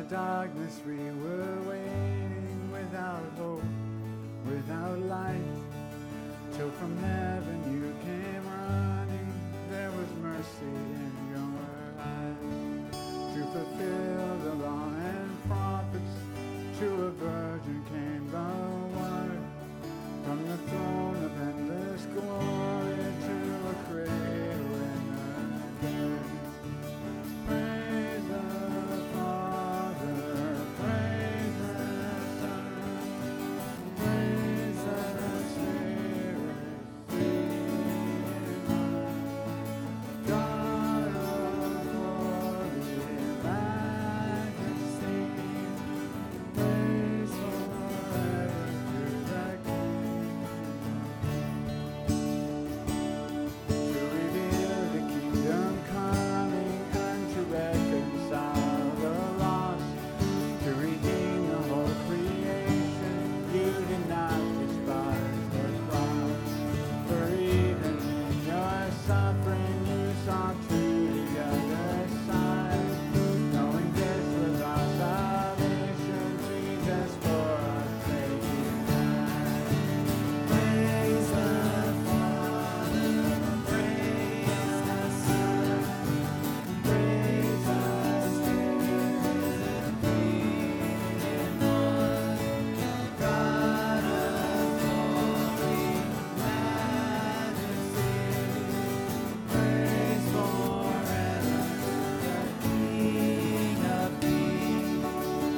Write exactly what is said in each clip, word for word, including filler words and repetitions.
darkness we were waiting, without hope, without light, till from heaven you came running. There was mercy in your eyes to fulfill the law and prophets. To a virgin came the word, from the throne of endless glory to a cradle in the dirt. Praise the Father, praise the Son, praise the Spirit, God of glory, majesty, praise forever to the King. To reveal the kingdom coming and to reconcile the lost, to redeem the whole creation. You did not despise the cross, for even in your suffering you saw to the other side, knowing this was our salvation. Jesus for us taking time. Praise the Father, praise the Son, praise the Spirit, three in one. God of glory, majesty, praise forever to the King of kings.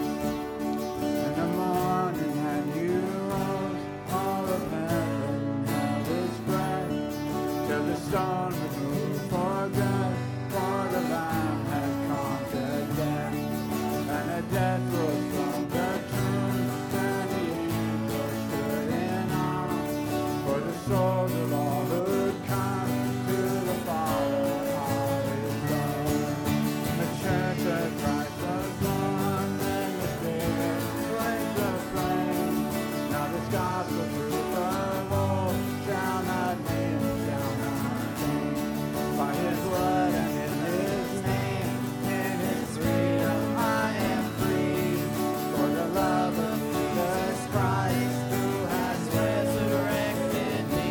In the morning and you rose, all of heaven held its breath, till the stone was moved for good, for the Lamb had conquered death. And the death rose from the tomb, and the angels stood in awe, for the souls of all who'd come to the Father of his love. The church of Christ was born, and the Spirit flamed the flame. Now this gospel truth of old shall not name, shall not change. By his blood and in his name, in his freedom I am free. For the love of Jesus Christ, who has resurrected me.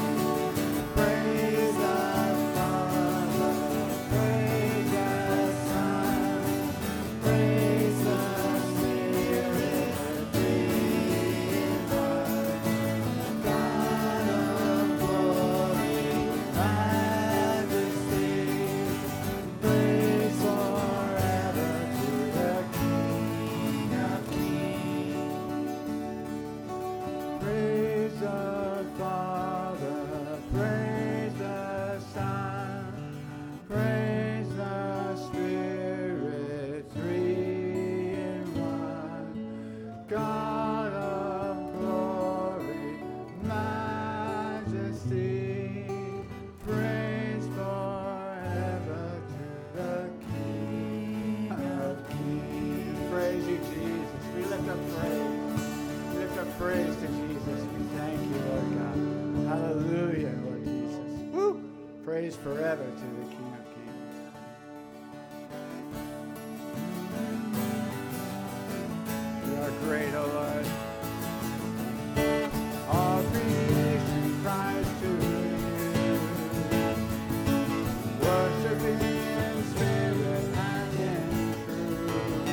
Praise the Father, praise the Son, praise the Spirit, three in one. God of glory, majesty, praise forever to the King of kings. Praise the Father, praise the Son, praise the Spirit, three in one. God of glory, majesty, praise forever to the King of kings. Praise you, Jesus. We lift up praise. We lift up praise to Jesus. We thank you, Lord God. Hallelujah, Lord Jesus. Woo! Praise forever to the King of kings. You are great, O Lord. All creation cries to you, worshiping in spirit and in truth.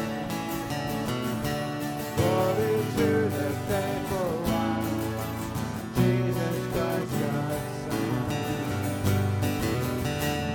Glory to the faithful one, Jesus Christ, God's Son.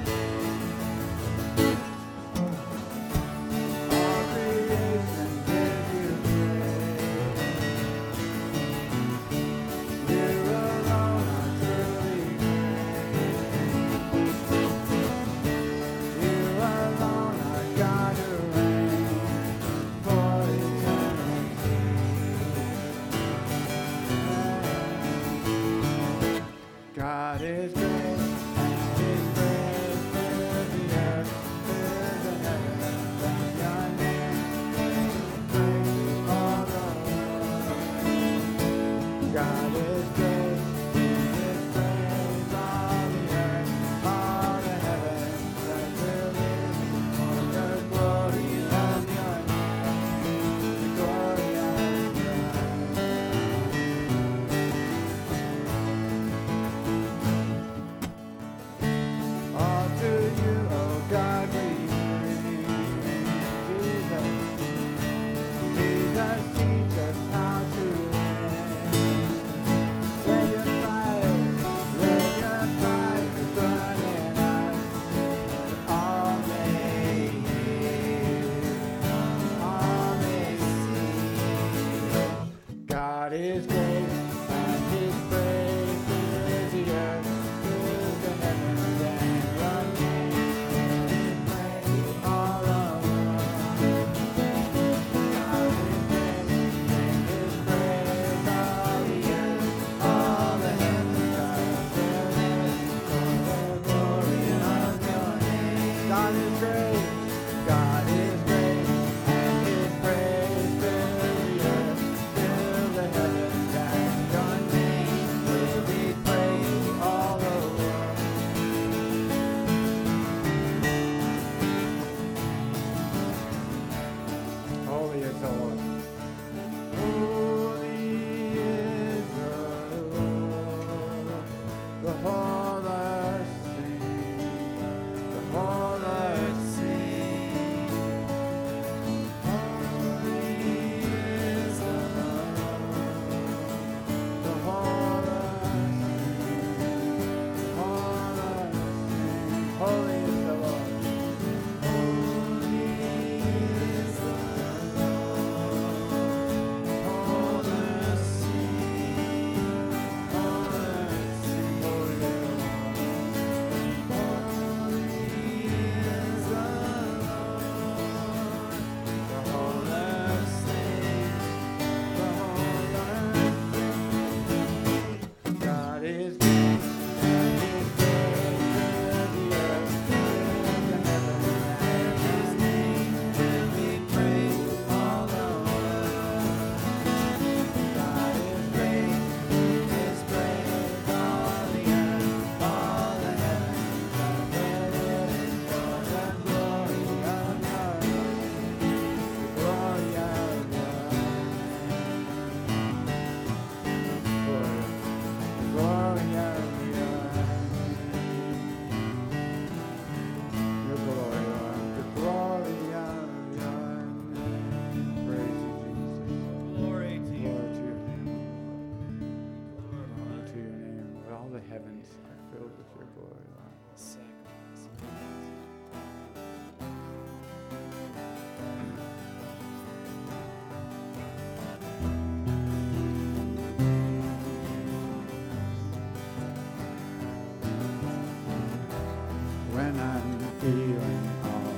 feeling all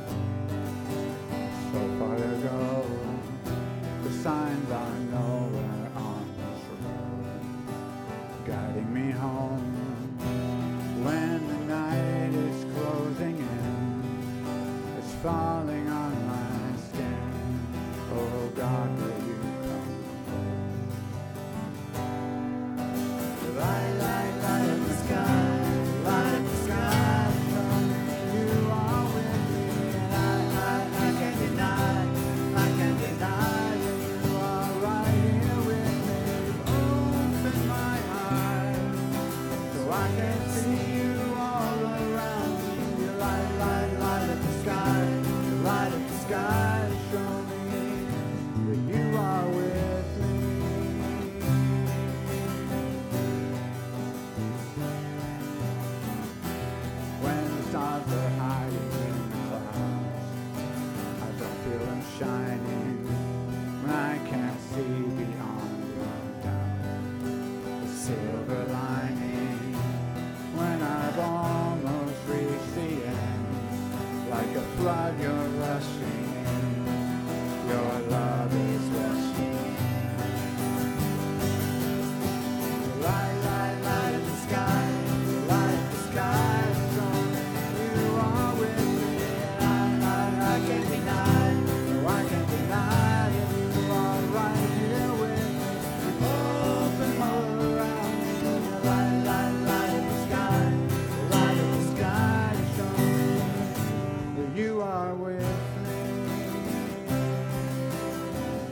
so far to go. The signs are nowhere on this road, guiding me home. When the night is closing in, it's falling on my skin. Oh God, will you come home? Light, light, light in the sky, light in the sky, show me you are with me. And I, I, I can't deny, I can't deny that you are right here with me. Open my eyes so I can see you all around me. You light, light, light up the sky, you light up the sky, show me that you are with me. When the stars are hiding in the clouds, I don't feel them shining. When I can't see beyond your doubt, the silver lining. When I've almost reached the end, like a flood you're rushing in, your love is rushing in. Light, light, light in the sky, light the sky, show me you are with me. And I, I, I can't deny, no I can't deny that you are right here with me. Open all around me. Light, light, light in the sky, light in the sky, show me that you are with me.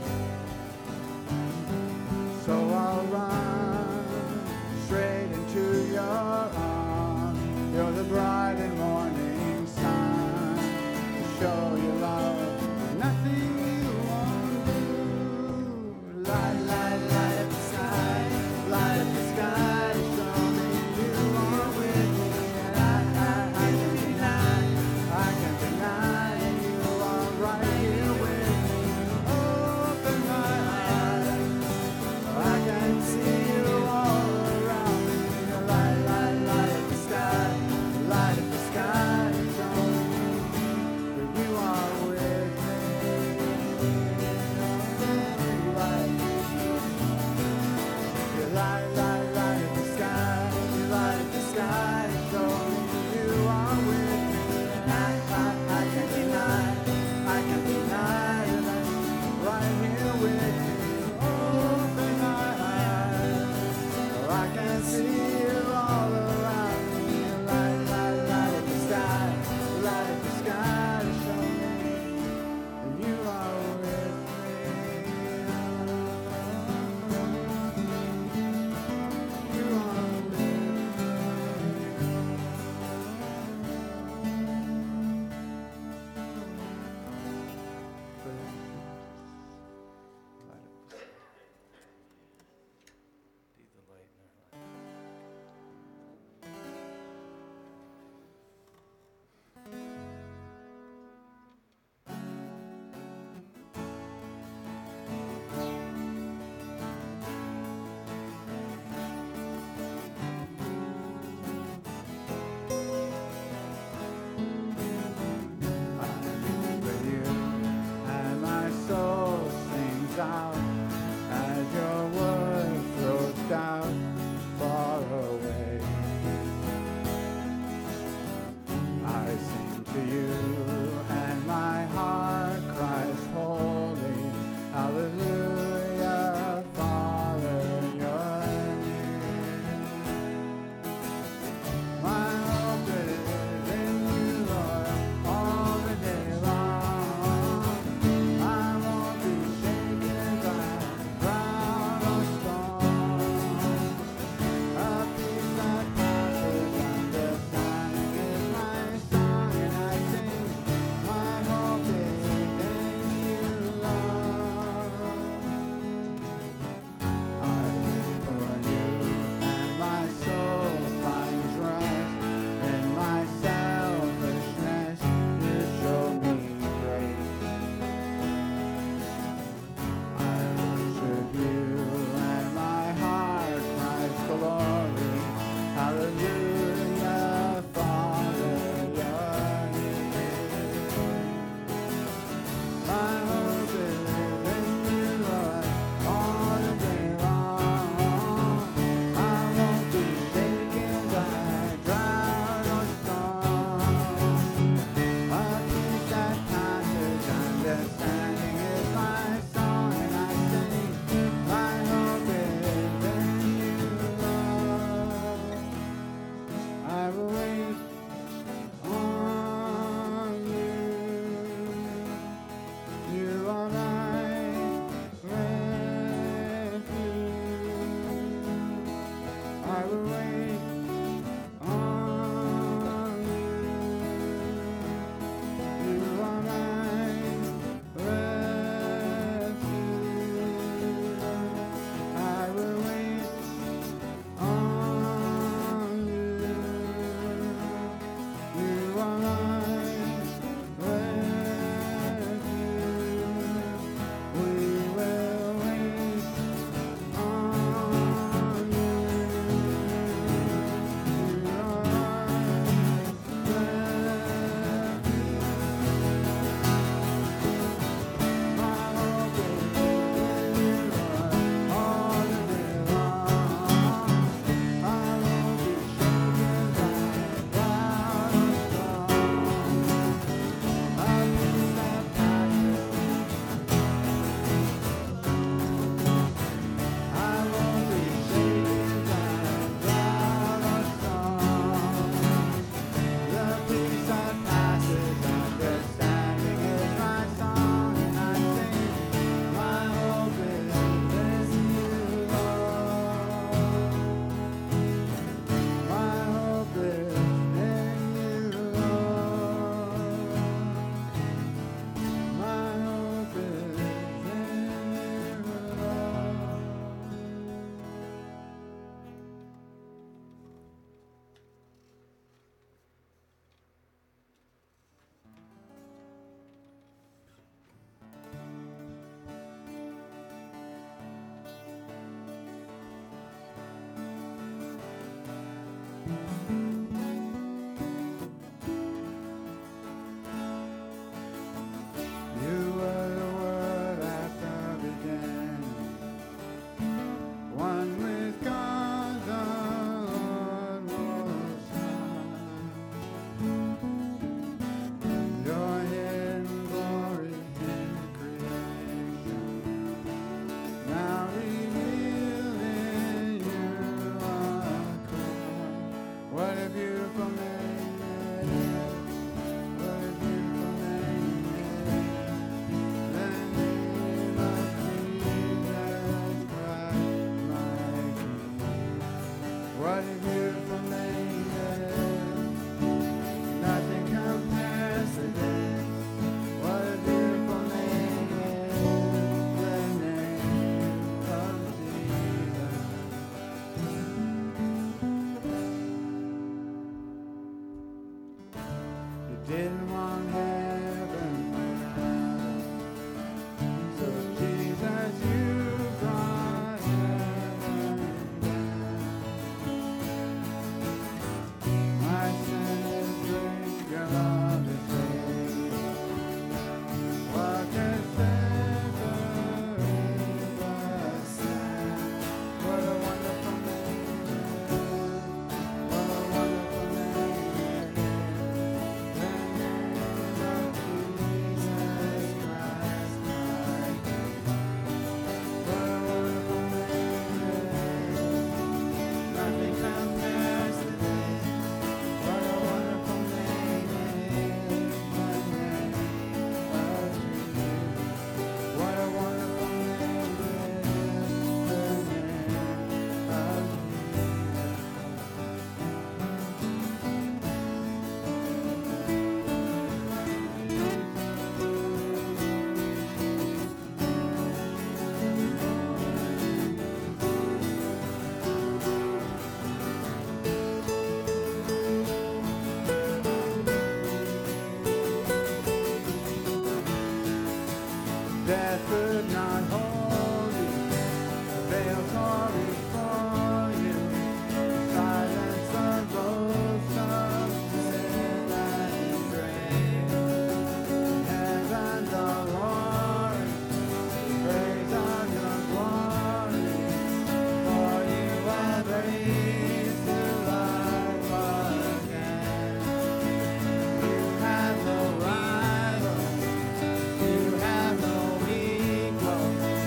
Have no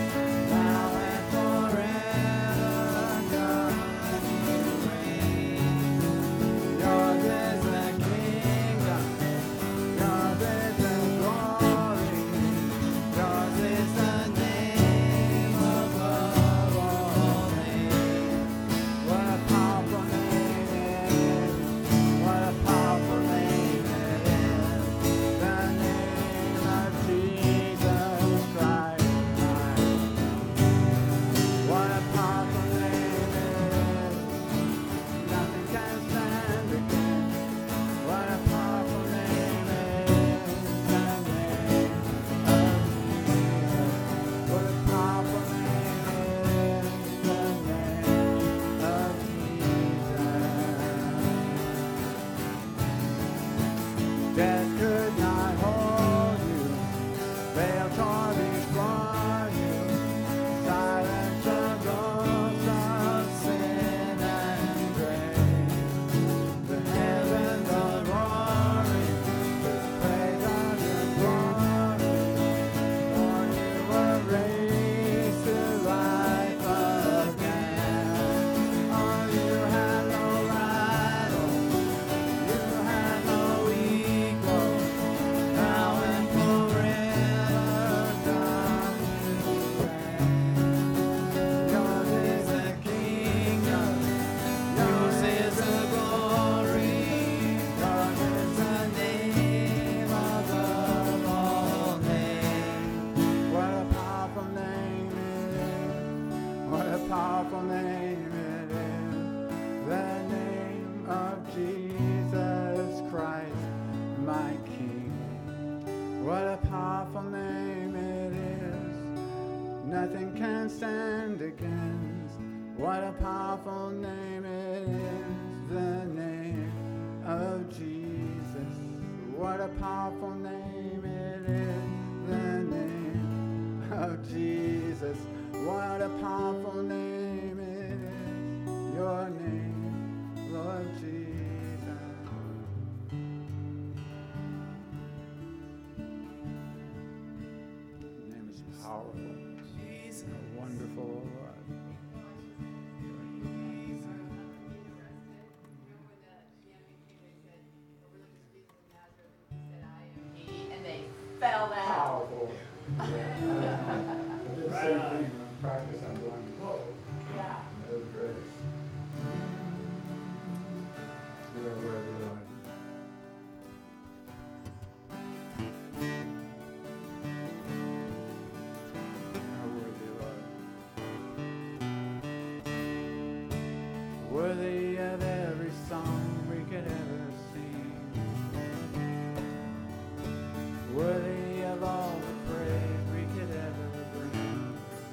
Death could not hold you. Veil tore before you. Silence the ghost of sin and grave. The heavens are roaring. The praise of your glory. For you were raised to life again. Oh, you had no rival. You had no equal. Now and forever, God you reign. Yours is the kingdom. Yours is the glory. Yours is the name above all names. What a powerful name it is. What a powerful name it is. The name of Jesus Christ, my King. What a powerful name it is. Nothing can stand against. What a powerful name it is. The name of Jesus. What a powerful name it is. The name of Jesus. What a powerful name it is. Your name, Lord Jesus. Your name is powerful. Jesus. And wonderful, Lord. And they fell down. Powerful. I did the same thing in practice. I'm going, whoa. Yeah. That was great. You are worthy, Lord. You are worthy, Lord. Worthy of every song we could ever sing. Worthy of all the praise we could ever bring.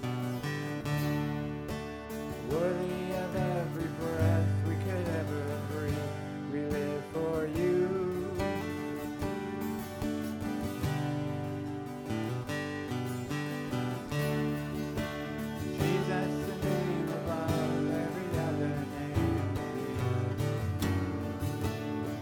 Worthy of every breath we could ever breathe. We live for you. Jesus, the name above every other name.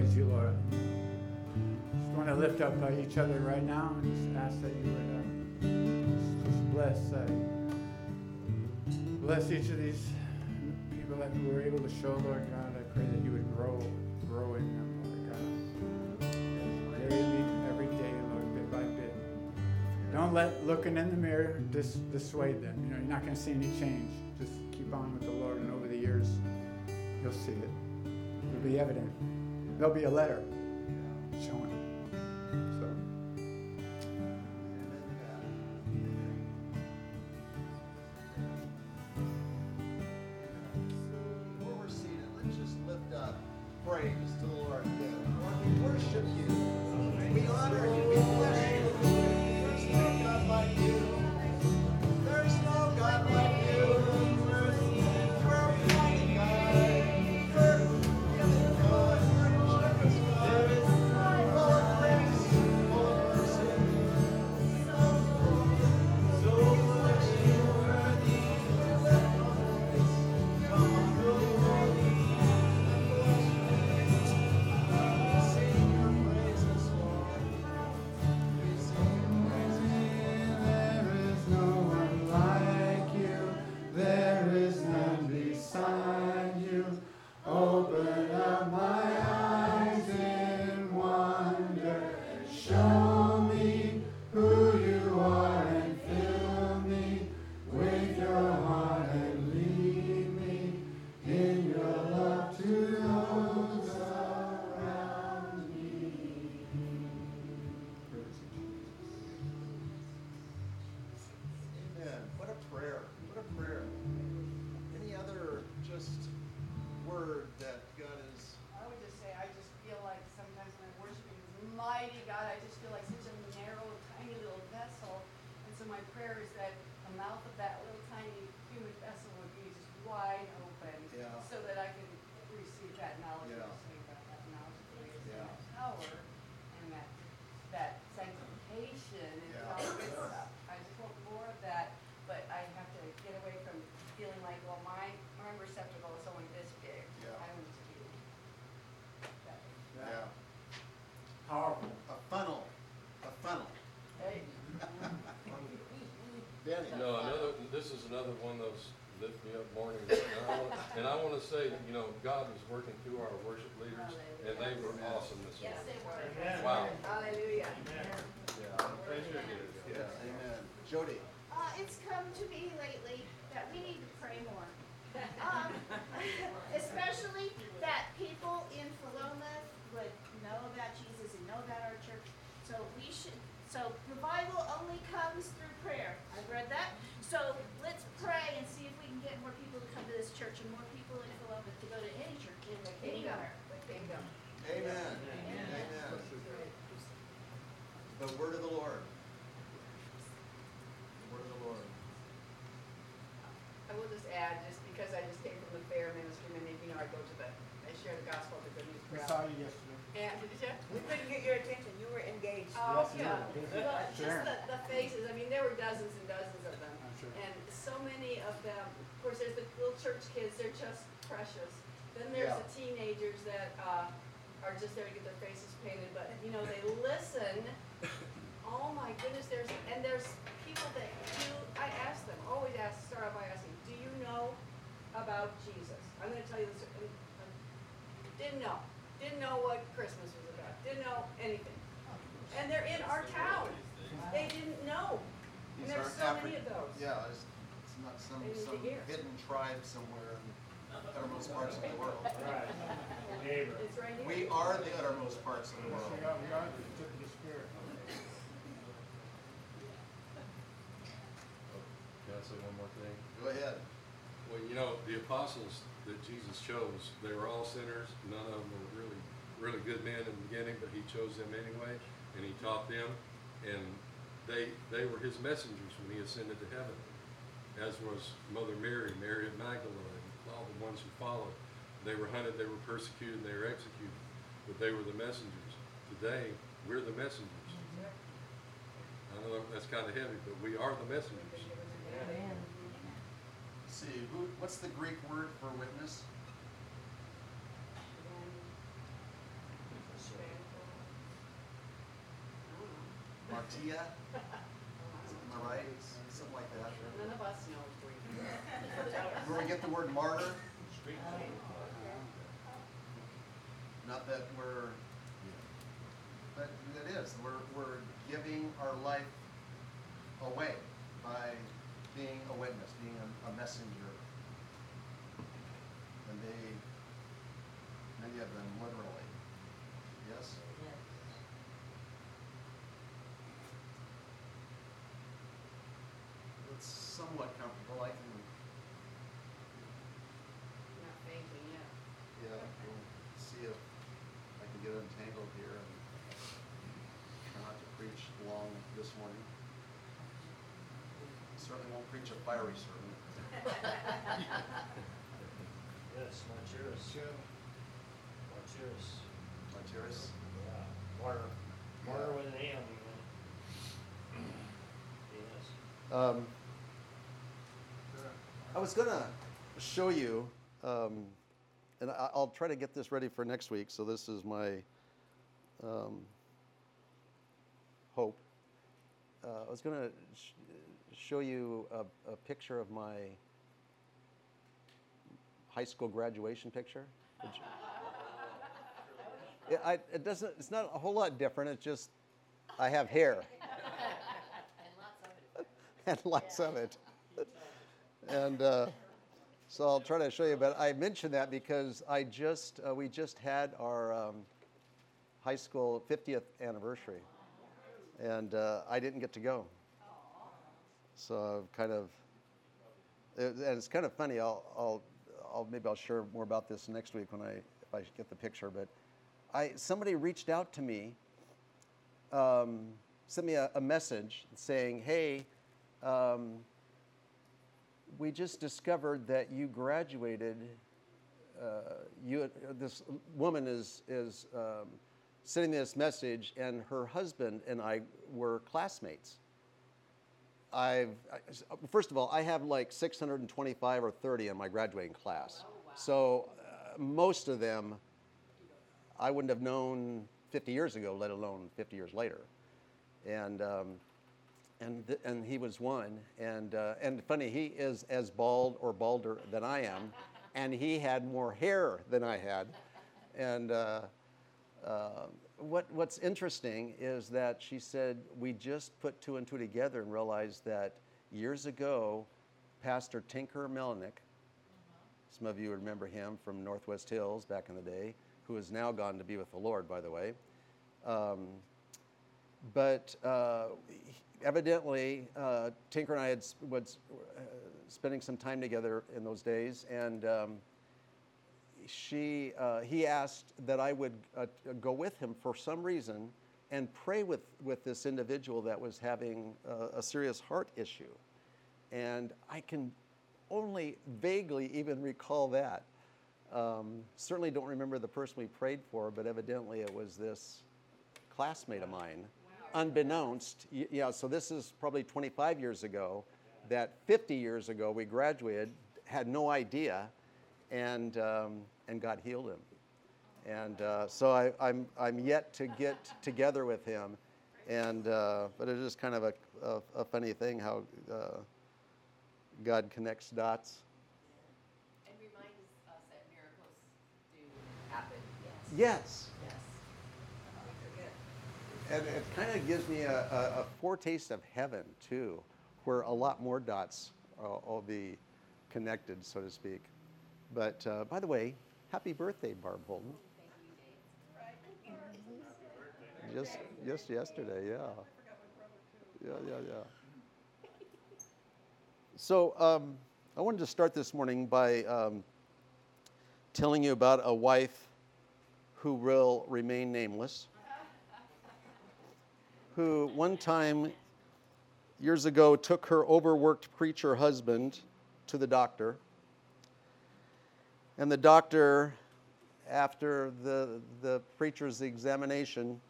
praise you, Lord. Just want to lift up uh, each other right now and just ask that you would uh, just bless, uh, bless each of these people that we were able to show, Lord God. I pray that you would grow, grow in them, Lord God. Daily, every day, Lord, bit by bit. Don't let looking in the mirror dis- dissuade them. You know, you're not going to see any change. Just keep on with the Lord, and over the years, you'll see it. It'll be evident. There'll be a letter showing. So. Before we're seated, let's just lift up praise to the Lord. Lord, we worship you. We honor you. We bless you. There's no God like you. There's no God like you. You're a mighty God. You're a giving God. You're a generous God. Full of grace, full of mercy. So much you worthy. Let our praise come on the Lord. Sing your praises, Lord. We sing your praises. There is no one like you. There is none beside you. Open up my eyes in wonder. Show me who you are and fill me with your heart and lead me in your love to those around me. Amen. What a prayer. What a prayer. Any other just word that God is. I would just say, I just feel like sometimes when I'm worshiping this mighty God, I just feel like such a narrow, tiny little vessel. And so my prayer is that the mouth of that little tiny human vessel would be just wide open, Yeah. so that I can receive that knowledge Yeah. of the Savior, that knowledge of the wisdom, Yeah. that power, and that that sanctification and Yeah. all this stuff. I just want more of that, but I have to get away from feeling like, well, my my receptacle is only this big. Yeah. I don't need to be that big. Yeah. Powerful. A funnel. A funnel. Hey. Danny. No, another, this is another one of those lift me up mornings. And I want, and I want to say, you know, God was working through our worship leaders, and they were awesome this Yes, morning. they were. Wow. Hallelujah. Yeah. Yeah. Amen. Jody. Uh, it's come to me lately that we need to pray more. Um, especially that people in Philomath would know about Jesus and know about our church. So we should, so revival only comes through prayer. I've read that. So let's pray and see if we can get more people to come to this church and more people in Philomath to go to any church, anywhere. Kingdom. Amen. Amen. The word of the Lord. The word of the Lord. I will just add, just because I just came from the fair ministry, many of you know I go to the, I share the gospel of the good news We crowd. saw you yesterday. And, did you? We couldn't get your attention. You were engaged. Oh, Yes, you yeah. did. Well, Sure. just the, the faces, I mean, there were dozens and dozens of them. I'm sure. And so many of them, of course, there's the little church kids, they're just precious. Then there's Yeah. the teenagers that, uh, are just there to get their faces painted, but, you know, they listen. Oh my goodness, there's, and there's people that do, I ask them, always ask, start off by asking, do you know about Jesus? I'm gonna tell you this, and, um, didn't know, didn't know what Christmas was about, didn't know anything. And they're in our town, they didn't know, and These there's aren't so many Afri- of those. Yeah, it's, it's not some, They need to some hear. hidden tribe somewhere in the uttermost parts of the world. Right. Neighbor. It's right here. We are the uttermost parts of the world. We are, we are the tip of the Spirit. Can I say one more thing? Go ahead. Well, you know, the apostles that Jesus chose, they were all sinners. None of them were really, really good men in the beginning, but he chose them anyway, and he taught them. And they, they were his messengers when he ascended to heaven, as was Mother Mary, Mary of Magdalene, all the ones who followed. They were hunted, they were persecuted, they were executed, but they were the messengers. Today, we're the messengers. I know that's kind of heavy, but we are the messengers. Let's see, who, what's the Greek word for witness? Martia. Am I right? Something like that. None of us know Greek. Where we get the word martyr. Not that we're, but it is. We're, we're giving our life away by being a witness, being a, a messenger. And they, many of them literally. Yes? It's somewhat comfortable. I can, Not fainting yet. yeah, we'll see if I can get untangled here and try not to preach long this morning. Certainly won't preach a fiery sermon. Yes, Martyrs. Martyrs. Martyrus. Yeah. Martyr. Martyr with an M, even. Yes. Um, I was gonna show you, um, and I, I'll try to get this ready for next week. So this is my um, hope. Uh, I was gonna sh- show you a, a picture of my high school graduation picture. Which, it, I, it doesn't. It's not a whole lot different. It's just I have hair. And lots of it. And uh, so I'll try to show you, but I mentioned that because I just, uh, we just had our um, high school fiftieth anniversary, and uh, I didn't get to go. So I've kind of, it, and it's kind of funny, I'll, I'll, I'll, maybe I'll share more about this next week when I, if I get the picture, but I, somebody reached out to me, um, sent me a, a message saying, hey, Um, we just discovered that you graduated. Uh, you, this woman is is um, sending me this message, and her husband and I were classmates. I've I, first of all, I have like six hundred twenty-five or thirty in my graduating class, Oh, wow. so uh, most of them I wouldn't have known fifty years ago, let alone fifty years later, and. Um, And, th- and he was one, and uh, and funny, he is as bald or balder than I am, and he had more hair than I had, and uh, uh, what what's interesting is that she said we just put two and two together and realized that years ago, Pastor Tinker Melnick, some of you remember him from Northwest Hills back in the day, who has now gone to be with the Lord, by the way, um, but. Uh, Evidently, uh, Tinker and I had was uh, spending some time together in those days, and um, she uh, he asked that I would uh, go with him for some reason and pray with, with this individual that was having uh, a serious heart issue, and I can only vaguely even recall that. Um, certainly don't remember the person we prayed for, but evidently it was this classmate of mine. Unbeknownst, y- yeah, so this is probably twenty-five years ago, that fifty years ago we graduated, had no idea, and um, and God healed him. And uh, so I, I'm I'm yet to get together with him, and uh, but it is kind of a, a, a funny thing how uh, God connects dots. And reminds us that miracles do happen, yes. Yes. Yes. We forget. And it kind of gives me a, a, a foretaste of heaven, too, where a lot more dots uh, will be connected, so to speak. But uh, by the way, happy birthday, Barb Holden. Just, just yesterday, yeah. Yeah, yeah, yeah. So um, I wanted to start this morning by um, telling you about a wife who will remain nameless, who one time, years ago, took her overworked preacher husband to the doctor. And the doctor, after the, the preacher's examination,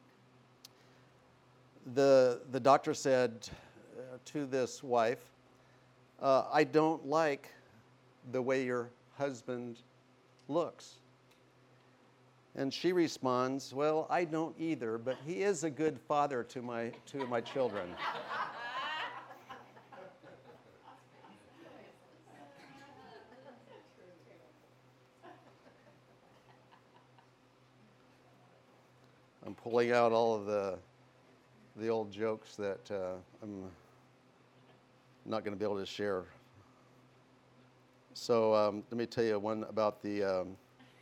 the, the doctor said uh, to this wife, uh, I don't like the way your husband looks. And she responds, well, I don't either, but he is a good father to my, to my children. I'm pulling out all of the, the old jokes that uh, I'm not going to be able to share. So um, let me tell you one about the... Um,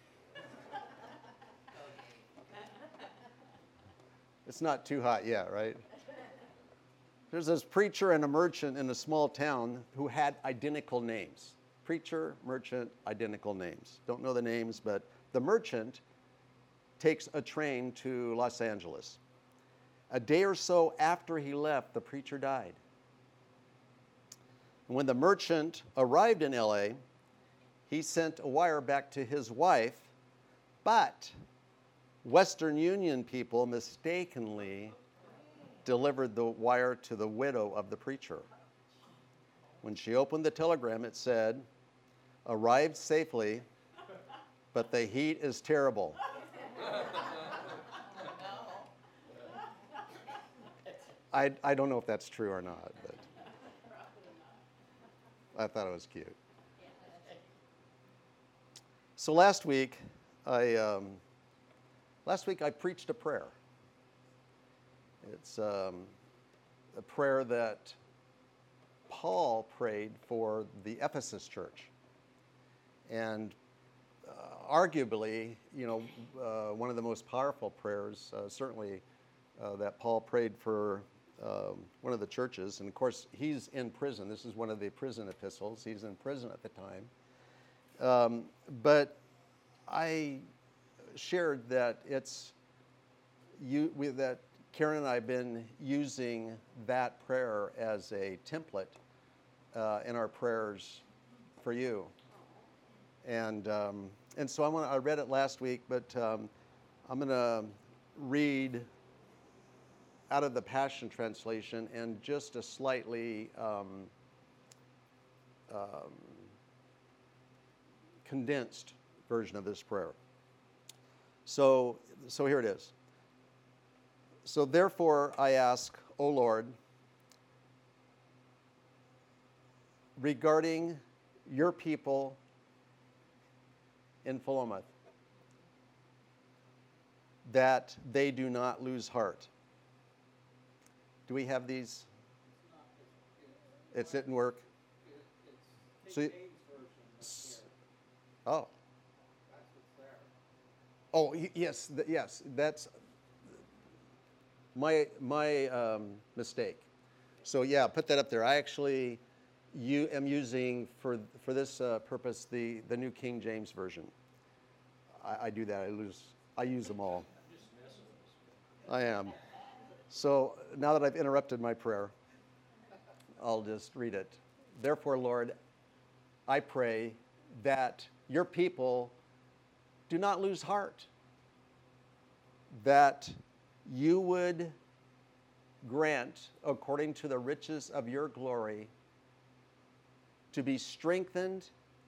it's not too hot yet, right? There's this preacher and a merchant in a small town who had identical names. Preacher, merchant, identical names. Don't know the names, but the merchant takes a train to Los Angeles. A day or so after he left, the preacher died. When the merchant arrived in L A, he sent a wire back to his wife, but Western Union people mistakenly delivered the wire to the widow of the preacher. When she opened the telegram, it said, "Arrived safely, but the heat is terrible." I, I don't know if that's true or not, but I thought it was cute. So last week, I um, last week I preached a prayer. It's um, a prayer that Paul prayed for the Ephesus church, and uh, arguably, you know, uh, one of the most powerful prayers, uh, certainly, uh, that Paul prayed for um, one of the churches. And of course, he's in prison. This is one of the prison epistles. He's in prison at the time. Um, but I shared that it's you we, that Karen and I have been using that prayer as a template uh, in our prayers for you. And um, and so I want I read it last week, but um, I'm going to read out of the Passion Translation and just a slightly um, um, condensed version of this prayer. So, so here it is. So therefore I ask, O Lord, regarding your people in Philomath, that they do not lose heart. Do we have these? It didn't work. So, oh. Oh, y- yes, th- yes, that's my my um, mistake. So yeah, put that up there. I actually you am using for for this uh, purpose the the New King James Version. I, I do that. I lose. I use them all. I am. So now that I've interrupted my prayer, I'll just read it. Therefore, Lord, I pray that your people do not lose heart, that you would grant, according to the riches of your glory, to be strengthened.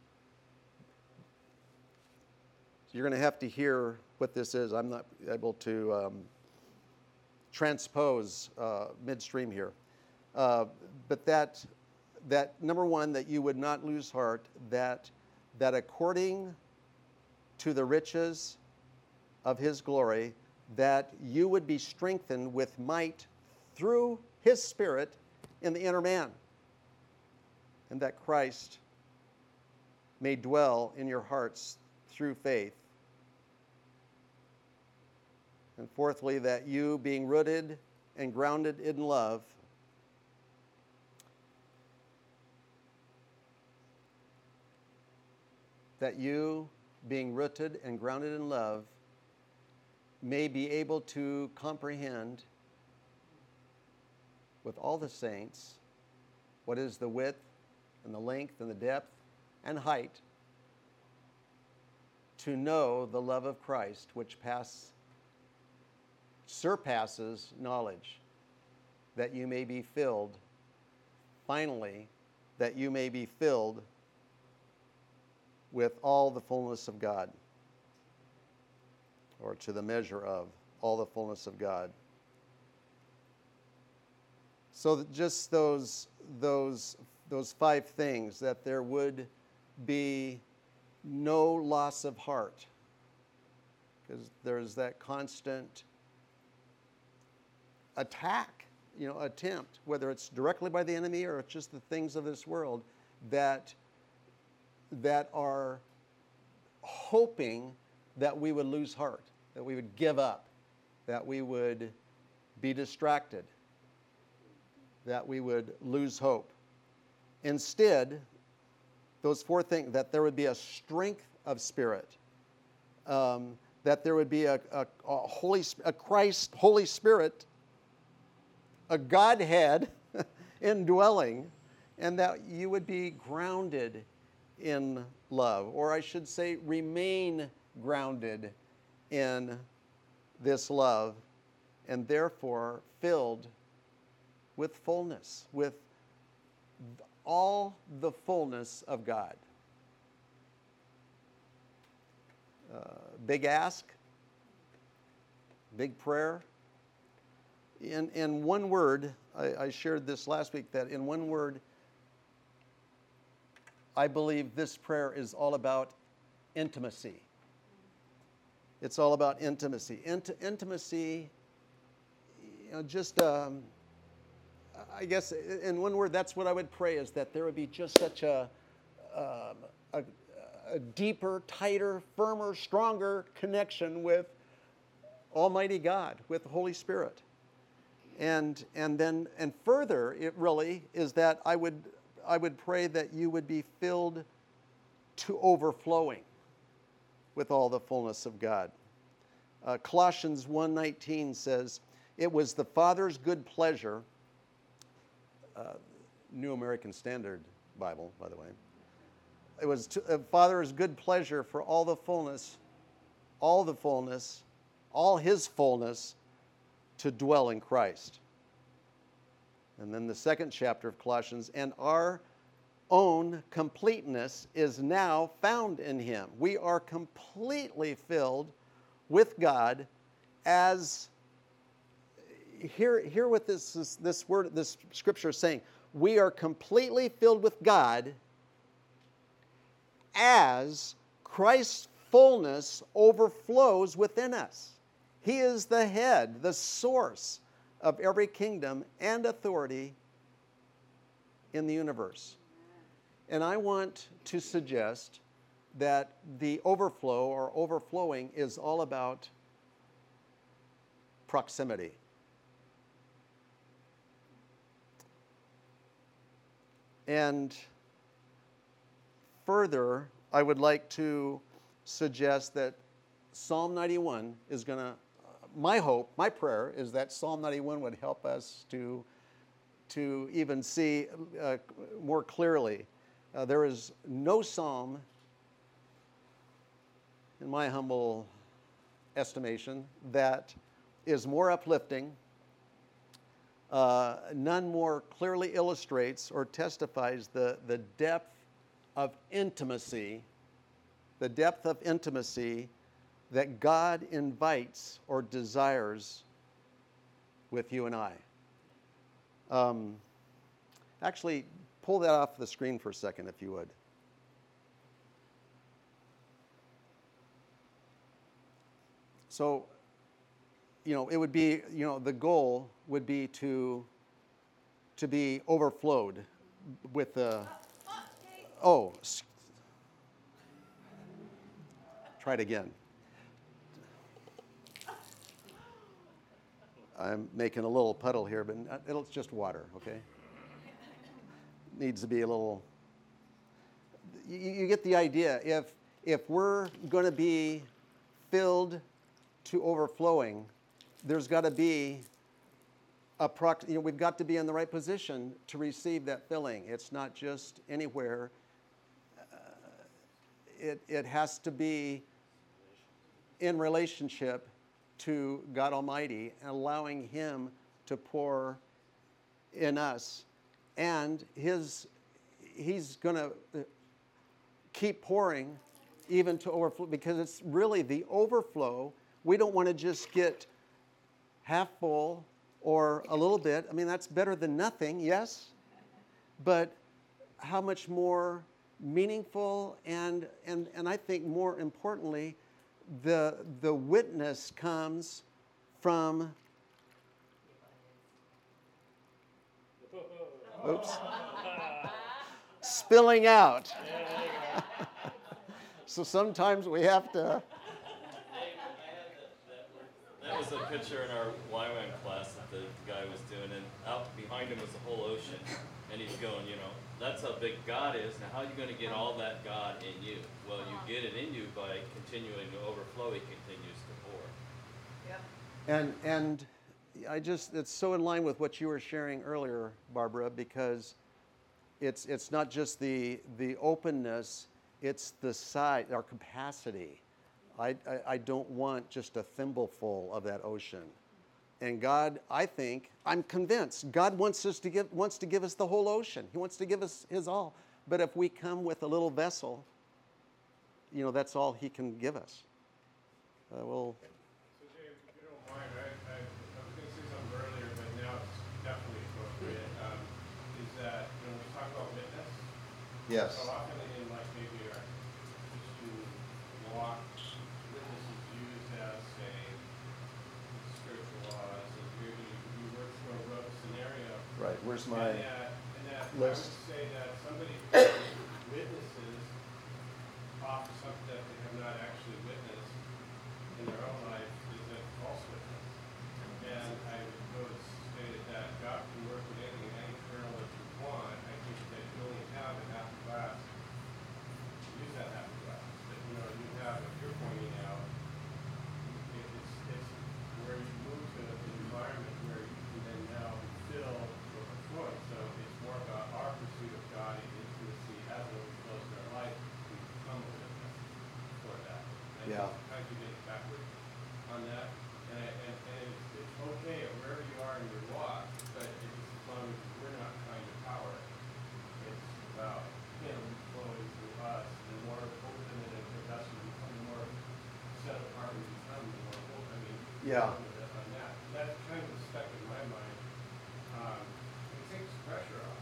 So you're going to have to hear what this is. I'm not able to um, transpose uh, midstream here. Uh, but that, that, number one, that you would not lose heart, that, that according to the riches of his glory, that you would be strengthened with might through his Spirit in the inner man, and that Christ may dwell in your hearts through faith. And fourthly, that you, being rooted and grounded in love, that you, being rooted and grounded in love, may be able to comprehend with all the saints what is the width and the length and the depth and height, to know the love of Christ, which pass, surpasses knowledge, that you may be filled, finally, that you may be filled with all the fullness of God. or to the measure of all the fullness of God. So that just those, those, those five things, that there would be no loss of heart, because there's that constant attack, you know, attempt, whether it's directly by the enemy or it's just the things of this world, that, that are hoping that we would lose heart, that we would give up, that we would be distracted, that we would lose hope. Instead, those four things, that there would be a strength of spirit, um, that there would be a, a, a Holy, a Christ, Holy Spirit, a Godhead indwelling, and that you would be grounded in love, or I should say remain grounded in this love, and therefore filled with fullness, with all the fullness of God. Uh, big ask, big prayer. In, in one word, I, I shared this last week, that in one word, I believe this prayer is all about intimacy. It's all about intimacy. Int- intimacy, you know, just, um, I guess in one word, that's what I would pray, is that there would be just such a, um, a, a deeper, tighter, firmer, stronger connection with Almighty God, with the Holy Spirit. And, and then, and further, it really is that I would, I would pray that you would be filled to overflowing with all the fullness of God. Uh, Colossians one nineteen says, "It was the Father's good pleasure," uh, New American Standard Bible, by the way. It was to, uh, Father's good pleasure for all the fullness, all the fullness, all His fullness to dwell in Christ. And then the second chapter of Colossians, "And our own completeness is now found in Him." We are completely filled with God, as, hear, hear what this, this, this word, this scripture is saying. We are completely filled with God as Christ's fullness overflows within us. He is the head, the source of every kingdom and authority in the universe. And I want to suggest that the overflow or overflowing is all about proximity. And further, I would like to suggest that Psalm ninety-one is going to, my hope, my prayer is that Psalm ninety-one would help us to, to even see uh, more clearly. Uh, there is no psalm, in my humble estimation, that is more uplifting, uh, none more clearly illustrates or testifies the, the depth of intimacy, the depth of intimacy that God invites or desires with you and I. Um, actually, pull that off the screen for a second, if you would. So, you know, it would be, you know, the goal would be to, to be overflowed with the, oh, try it again. I'm making a little puddle here, but it's just water, okay? Needs to be a little, you, you get the idea. If, if we're going to be filled to overflowing, there's got to be a prox- you know, we've got to be in the right position to receive that filling. It's not just anywhere. Uh, it, it has to be in relationship to God Almighty and allowing Him to pour in us. And his, He's going to keep pouring even to overflow, because it's really the overflow We don't want to just get half full or a little bit. I mean, that's better than nothing, yes? But how much more meaningful and, and, and I think more importantly, the, the witness comes from, oops, spilling out. So sometimes we have to. That was a picture in our Y WAM class that the guy was doing, and out behind him was the whole ocean. And he's going, you know, that's how big God is. Now, how are you going to get all that God in you? Well, you get it in you by continuing to overflow. He continues to pour. Yep. And and I just, it's so in line with what you were sharing earlier, Barbara, because it's it's not just the the openness, it's the size, our capacity. I, I, I don't want just a thimbleful of that ocean. And God, I think, I'm convinced, God wants us to give wants to give us the whole ocean. He wants to give us his all. But if we come with a little vessel, you know, that's all he can give us. Uh, well, So James, if you don't mind, I, I, I was going to say something earlier, but now it's definitely appropriate. Um, is that, you know, we talk about witness. yes. So often in like maybe our Christian walk, witness is used as a spiritual law, as a, you, you work through a road scenario. Right. Where's And my that, and that list? I would say that somebody who witnesses off of something that they have not actually witnessed in their own life is a false witness. And I would go to state that God can work with anything, any kernel that you want. I think that you only have a half a glass. Use that half a glass. But you know, you have, if you're pointing out, it, it's, it's where you move to an environment where you can then now fill or overflowing. So it's more about our pursuit of God and intimacy as it overflows in our life. We become a witness for that. And Yeah. sometimes you get backward on that. And, I, and, and it's, it's okay wherever you are in your walk, but it's as long as we're not trying to power it. It's about Him flowing through us. The more open and the vessel we become, the more set apart we become, the more open. I mean, Yeah. on that. That's kind of stuck in my mind. Um, it takes pressure off.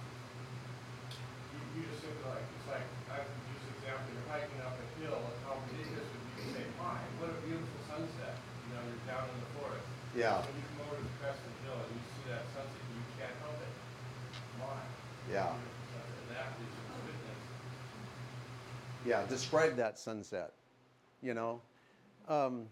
You, you just think like, it's like, I use the example, you're hiking up a hill, and how ridiculous would be to say, my, what a beautiful sunset. You know, you're down in the forest. Yeah. When you come over to the crest of the hill and you see that sunset, you can't help it. My. Yeah. Beautiful sunset. And that is a witness. Yeah, describe that sunset, you know. Um,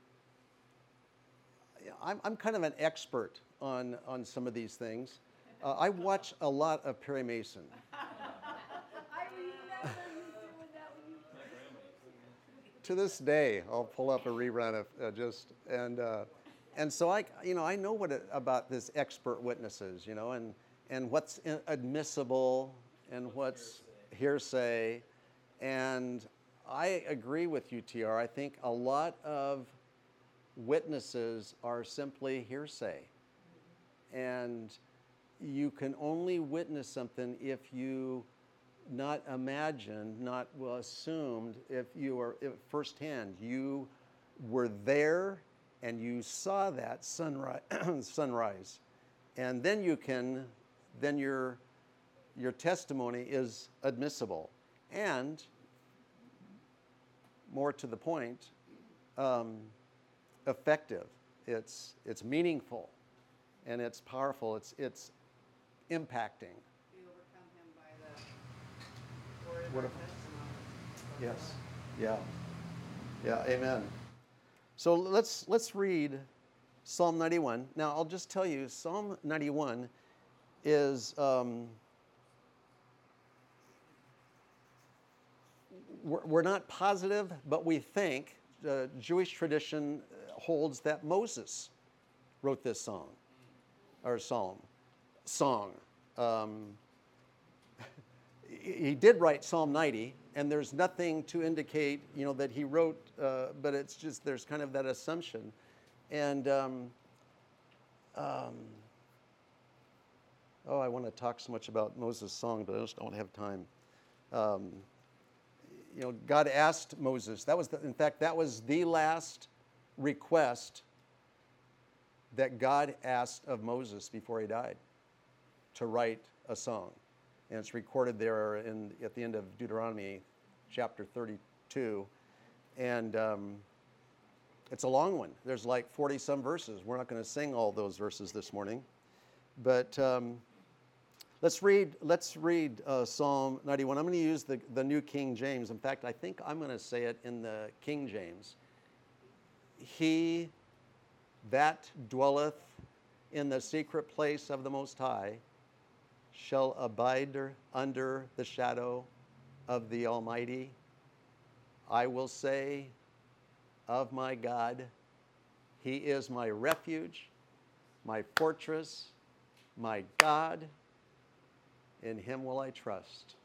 yeah, I'm, I'm kind of an expert on, on some of these things. Uh, I watch a lot of Perry Mason. I remember you doing that when you. To this day, I'll pull up a rerun of uh, just, and, uh, and so I, you know, I know what it, about this expert witnesses, you know, and, and what's in- admissible and what's hearsay. And I agree with you, T R. I think a lot of witnesses are simply hearsay. And you can only witness something if you not imagined, not well assumed, if you are if firsthand, you were there and you saw that sunrise, sunrise. And then you can, then your, your testimony is admissible. And more to the point, um, effective. It's, it's meaningful and it's powerful. It's, it's impacting. We overcome him by the word of What our if- testimony. Yes. Yeah. Yeah. Amen. So let's let's read Psalm ninety-one. Now I'll just tell you, Psalm ninety-one is um, we're, we're not positive, but we think the Jewish tradition holds that Moses wrote this song or psalm song. Um, he did write Psalm ninety, and there's nothing to indicate, you know, that he wrote, uh, but it's just there's kind of that assumption. And, um, um, oh, I want to talk so much about Moses' song, but I just don't have time. Um, you know, God asked Moses, that was, the, in fact, that was the last request that God asked of Moses before he died, to write a song. And it's recorded there in, at the end of Deuteronomy chapter thirty-two. And um, it's a long one. There's like forty some verses. We're not going to sing all those verses this morning. But um, let's read, let's read uh, Psalm ninety-one. I'm going to use the, the New King James. In fact, I think I'm going to say it in the King James. He that dwelleth in the secret place of the Most High shall abide under the shadow of the Almighty. I will say of my God, He is my refuge, my fortress, my God. In Him will I trust.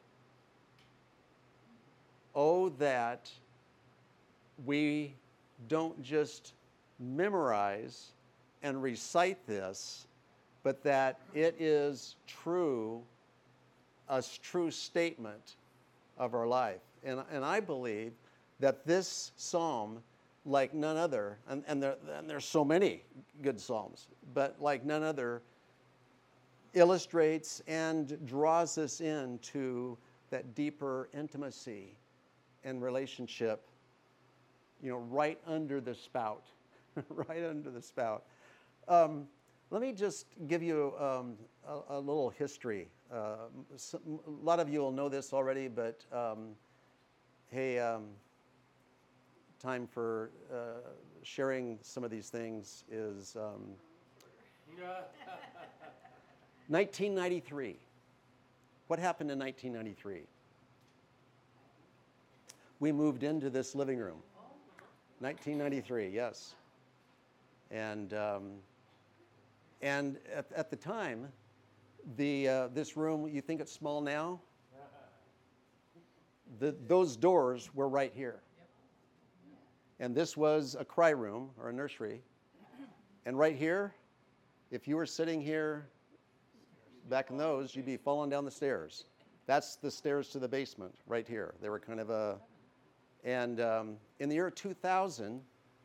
Oh, that we don't just memorize and recite this, but that it is true, a true statement of our life. And, and I believe that this psalm, like none other, and, and, there, and there's so many good psalms, but like none other, illustrates and draws us into that deeper intimacy and relationship, you know, right under the spout, right under the spout. Um, let me just give you um, a, a little history. Uh, some, a lot of you will know this already, but um, hey, um, time for uh, sharing some of these things is um, nineteen ninety-three. What happened in nineteen ninety-three? We moved into this living room. nineteen ninety-three, yes. And um, and at, at the time, the uh, this room, you think it's small now? The, those doors were right here. And this was a cry room or a nursery. And right here, if you were sitting here back in those, you'd be falling down the stairs. That's the stairs to the basement right here. They were kind of a, and um, in the year two thousand,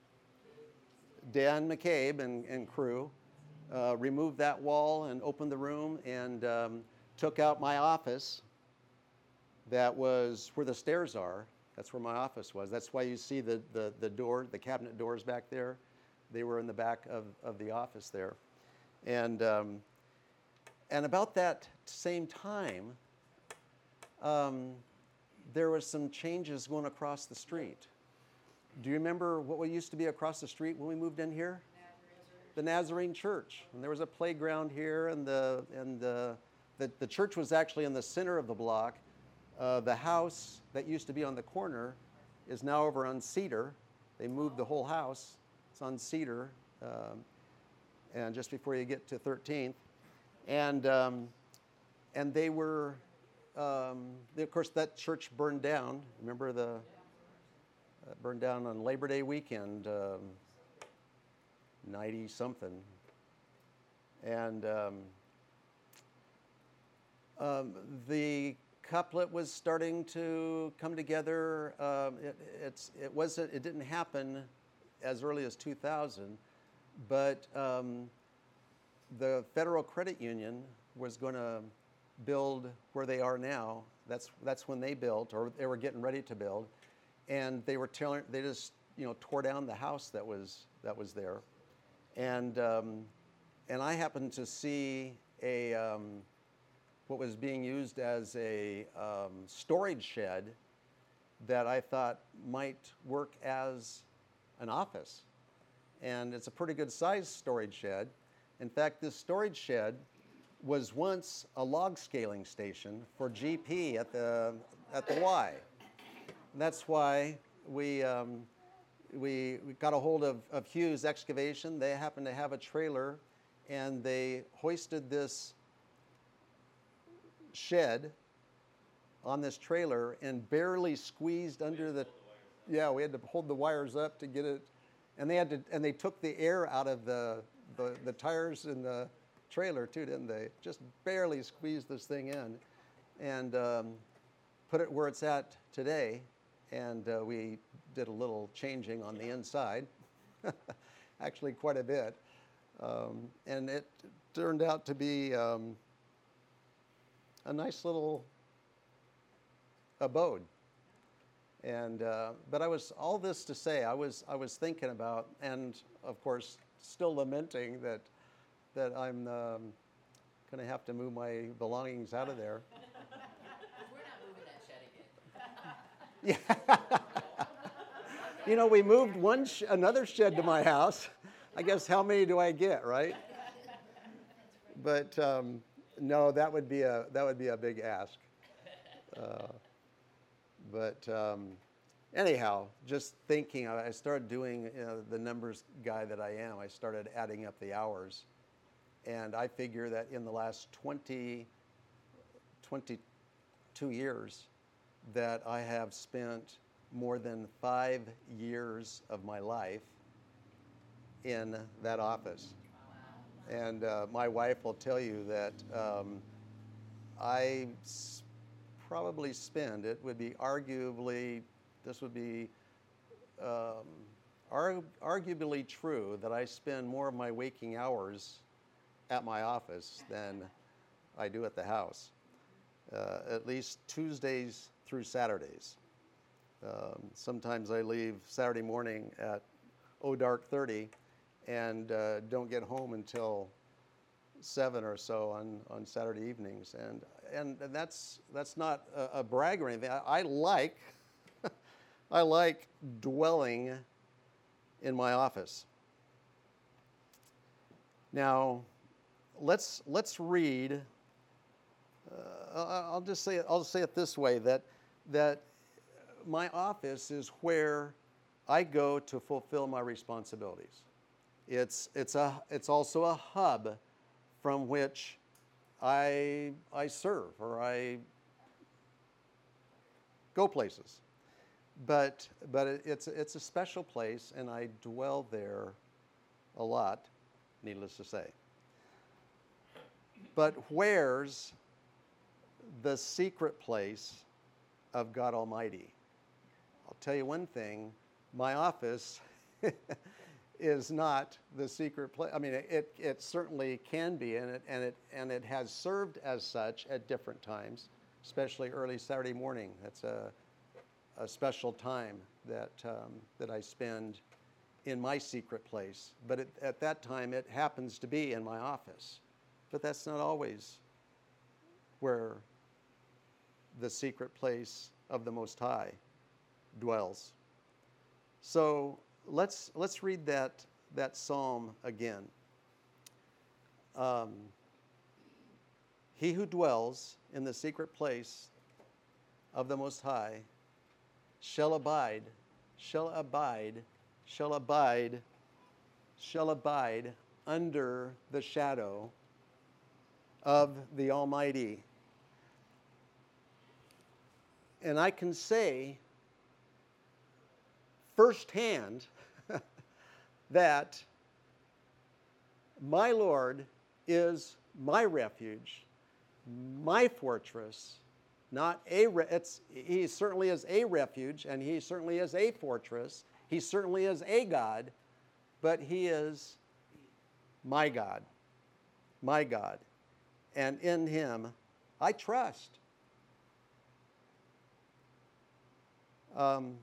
Dan McCabe and, and crew uh, removed that wall and opened the room and um, took out my office. That was where the stairs are. That's where my office was. That's why you see the, the, the door, the cabinet doors back there. They were in the back of, of the office there. And, um, and about that same time, um, there was some changes going across the street. Do you remember what used to be across the street when we moved in here? The Nazarene Church. And there was a playground here, and the and the the, the church was actually in the center of the block. Uh, the house that used to be on the corner is now over on Cedar. They moved the whole house. It's on Cedar, um, and just before you get to thirteenth, and um, and they were, um, they, of course, that church burned down. Remember the uh, burned down on Labor Day weekend, um, ninety something, and um, um, the couplet was starting to come together. Um, it, it's, it wasn't. It didn't happen as early as two thousand, but um, the Federal Credit Union was going to build where they are now. That's that's when they built, or they were getting ready to build, and they were telling. They just you know tore down the house that was that was there, and um, and I happened to see a. Um, what was being used as a um, storage shed that I thought might work as an office. And it's a pretty good sized storage shed. In fact, this storage shed was once a log scaling station for G P at the, at the Y. And that's why we, um, we, we got a hold of, of Hughes Excavation. They happened to have a trailer, and they hoisted this shed on this trailer and barely squeezed under the, yeah, we had to hold the wires up to get it, and they had to, and they took the air out of the, the, the tires in the trailer too, didn't they? Just barely squeezed this thing in, and um, put it where it's at today, and uh, we did a little changing on the inside, actually quite a bit. Um, and it turned out to be um, a nice little abode. And uh, but I was all this to say I was I was thinking about, and of course still lamenting that that I'm um, going to have to move my belongings out of there. We're not moving that shed again. Yeah. You know, we moved one sh- another shed to my house. I guess how many do I get, right? But um, no, that would be a that would be a big ask. Uh, But um, anyhow, just thinking, I started doing, you know, the numbers guy that I am. I started adding up the hours. And I figure that in the last twenty, twenty-two years, that I have spent more than five years of my life in that office. And uh, my wife will tell you that um, I s- probably spend, it would be arguably, this would be um, arg- arguably true that I spend more of my waking hours at my office than I do at the house, uh, at least Tuesdays through Saturdays. Um, sometimes I leave Saturday morning at oh dark thirty and uh, don't get home until seven or so on, on Saturday evenings, and and, and that's that's not a, a brag or anything. I, I like I like dwelling in my office. Now, let's let's read. Uh, I'll just say it, I'll say it this way, that that my office is where I go to fulfill my responsibilities. It's it's a it's also a hub from which I I serve or I go places. But but it, it's it's a special place, and I dwell there a lot, needless to say. But where's the secret place of God Almighty? I'll tell you one thing, my office is not the secret place. I mean, it, it certainly can be, and it, and, it, and it has served as such at different times, especially early Saturday morning. That's a, a special time that, um, that I spend in my secret place. But it, at that time, it happens to be in my office. But that's not always where the secret place of the Most High dwells. So let's let's read that that psalm again. Um, he who dwells in the secret place of the Most High shall abide, shall abide, shall abide, shall abide under the shadow of the Almighty. And I can say firsthand that my Lord is my refuge, my fortress, not a, re- it's, he certainly is a refuge, and he certainly is a fortress, he certainly is a God, but he is my God, my God, and in him I trust. Um,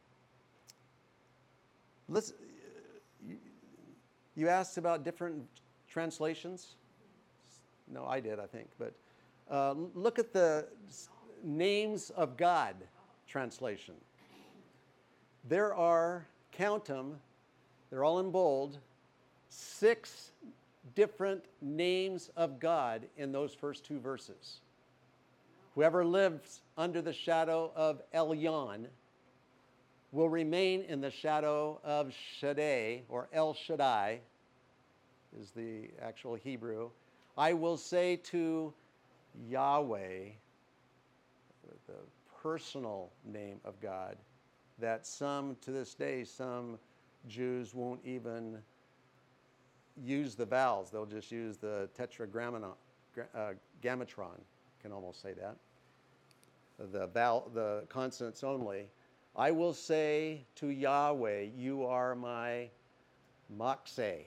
let's, you, you asked about different translations. No, I did, I think. But uh, look at the names of God translation. There are, count them, they're all in bold, six different names of God in those first two verses. Whoever lives under the shadow of Elyon will remain in the shadow of Shaddai, or El Shaddai is the actual Hebrew. I will say to Yahweh, the personal name of God, that some, to this day, some Jews won't even use the vowels. They'll just use the tetragrammaton, uh, gammatron, can almost say that. The vowel, the consonants only. I will say to Yahweh, you are my Moxe.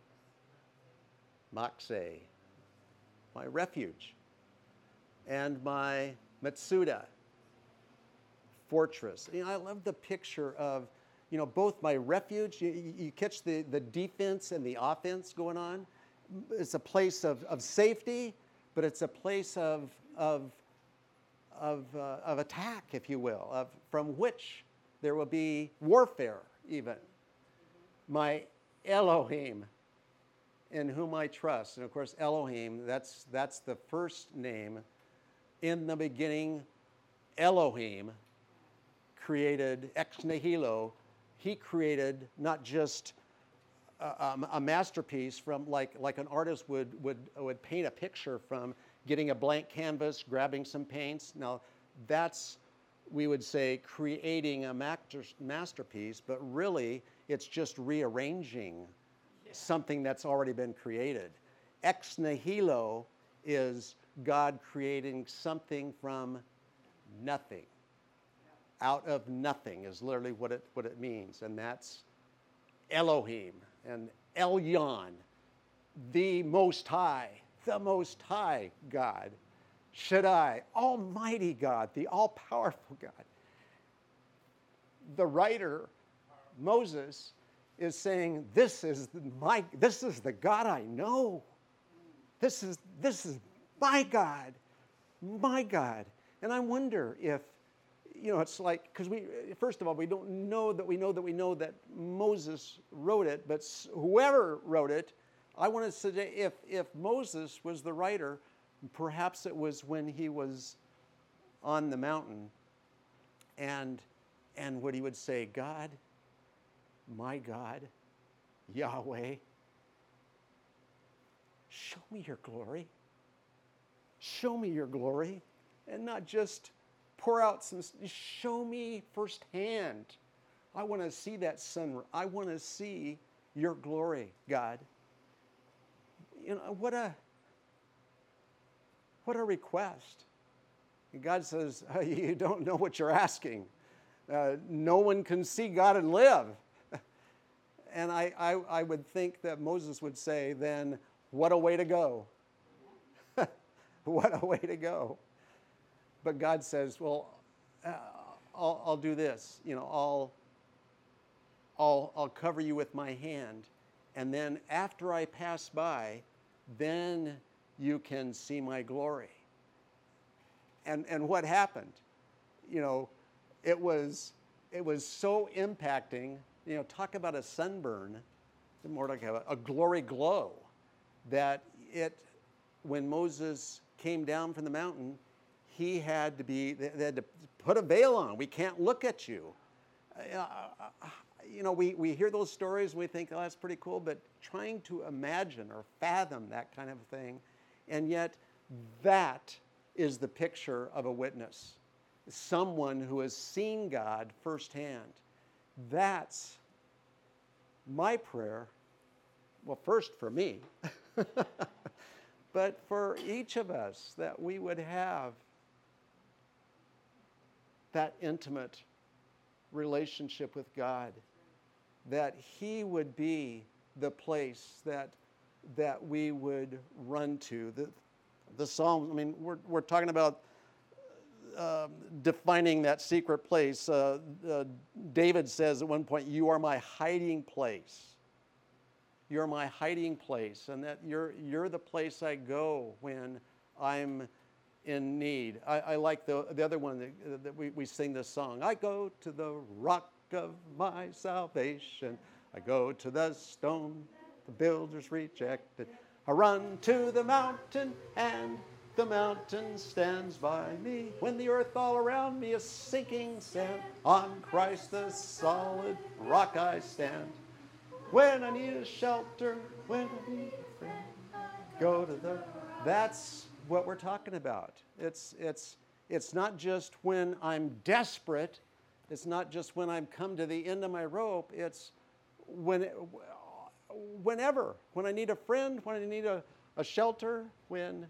Moxe. My refuge. And my Matsuda. Fortress. You know, I love the picture of, you know, both my refuge, you, you catch the, the defense and the offense going on. It's a place of, of safety, but it's a place of, of, of, uh, of attack, if you will, of, from which there will be warfare even. My Elohim, in whom I trust. And of course, Elohim, that's, that's the first name. In the beginning, Elohim created ex nihilo. He created not just a, a masterpiece from like, like an artist would, would, would paint a picture from getting a blank canvas, grabbing some paints. Now, that's, we would say, creating a master, masterpiece, but really, it's just rearranging something that's already been created. Ex nihilo is God creating something from nothing. Out of nothing is literally what it, what it means, and that's Elohim and Elyon, the Most High, the Most High God, Shaddai, Almighty God, the all-powerful God. The writer, Moses, is saying, this is my, this is the God I know. This is, this is my God, my God. And I wonder if, you know, it's like, because we, first of all, we don't know that we know that we know that Moses wrote it, but whoever wrote it, I want to say, if, if Moses was the writer, perhaps it was when he was on the mountain, and, and what he would say, God, my God, Yahweh, show me your glory. Show me your glory, and not just pour out some, show me firsthand. I want to see that sun. I want to see your glory, God. You know, what a, what a request. And God says, oh, you don't know what you're asking. Uh, no one can see God and live. And I, I, I would think that Moses would say, then, what a way to go. What a way to go. But God says, well, uh, I'll, I'll do this. You know, I'll, I'll, I'll cover you with my hand. And then after I pass by, then you can see my glory. And, and what happened? You know, it was, it was so impacting. You know, talk about a sunburn, more like a, a glory glow, that it, when Moses came down from the mountain, he had to be, they had to put a veil on. We can't look at you. Uh, you know, we, we hear those stories and we think, oh, that's pretty cool, but trying to imagine or fathom that kind of thing, and yet that is the picture of a witness, someone who has seen God firsthand. That's my prayer, well, first for me, but for each of us, that we would have that intimate relationship with God, that He would be the place that, that we would run to. The, the Psalms, I mean, we're, we're talking about uh, defining that secret place. Uh, uh, David says at one point, you are my hiding place. You're my hiding place, and that you're, you're the place I go when I'm in need. I, I like the, the other one that, that we, we sing this song. I go to the rock of my salvation. I go to the stone the builders rejected. I run to the mountain, and the mountain stands by me. When the earth all around me is sinking sand, on Christ the solid rock I stand. When I need a shelter, when I need a friend, go to the... That's what we're talking about. It's, it's, it's not just when I'm desperate. It's not just when I'm come to the end of my rope. It's when, whenever. When I need a friend, when I need a, a shelter, when,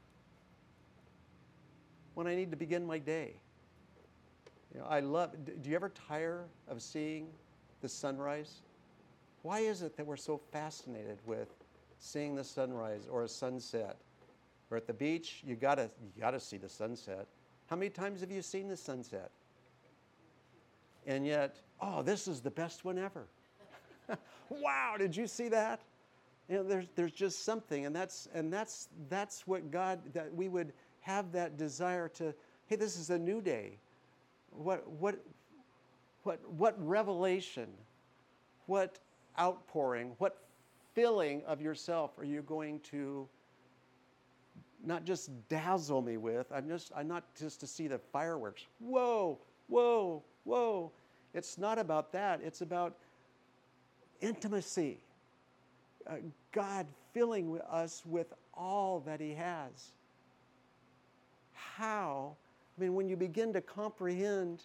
when I need to begin my day. You know, I love... Do you ever tire of seeing the sunrise? Why is it that we're so fascinated with seeing the sunrise or a sunset? Or at the beach, you gotta you gotta see the sunset. How many times have you seen the sunset? And yet, oh, this is the best one ever. Wow, did you see that? You know, there's there's just something, and that's and that's that's what God, that we would have that desire to, hey, this is a new day. What what what what revelation, what outpouring, what filling of yourself are you going to not just dazzle me with? I'm just I'm not just to see the fireworks. Whoa, whoa, whoa. It's not about that. It's about intimacy. Uh, God filling us with all that He has. How? I mean, when you begin to comprehend